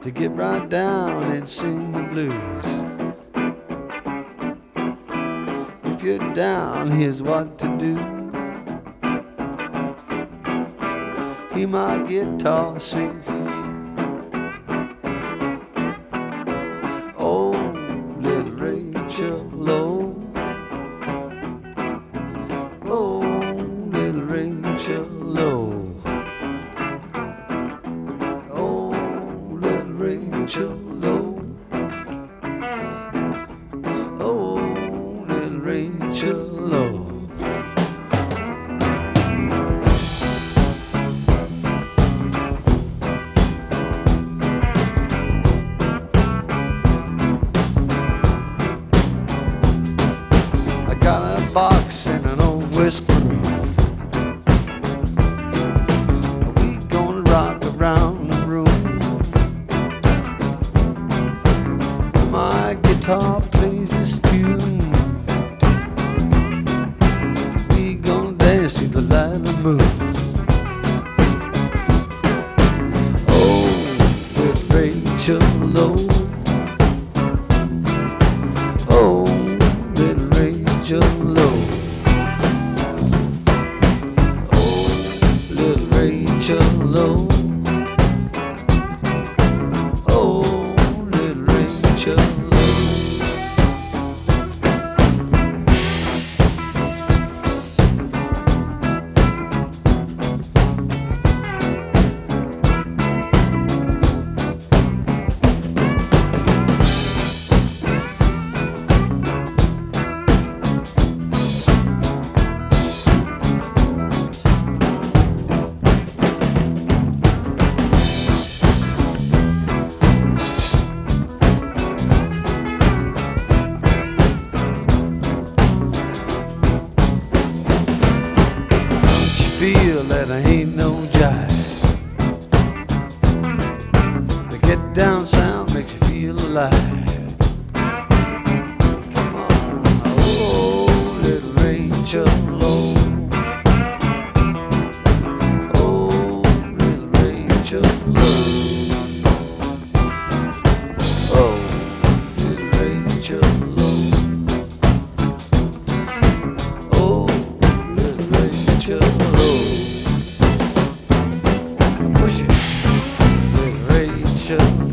to get right down and sing the blues. If you're down, here's what to do. Hear my guitar sing for you. Oh, little Rachel, oh. Oh, little Rachel, oh. Oh, little Rachel, oh. Oh, little Rachel, oh. I got a box and an old whiskey. We gonna rock around the room. My guitar plays this tune. We gonna dance to the light of the moon. Oh, little Rachel, oh. Oh, little Rachel, oh. Oh, little Rachel, oh. Oh, little Rachel, oh. Feel that I ain't no jive. The get down sound makes you feel alive. Come on, oh, little Rachel, oh. Oh, little Rachel, oh. Oh, little Rachel, oh. Oh, little Rachel, oh. Push it, little Rachel.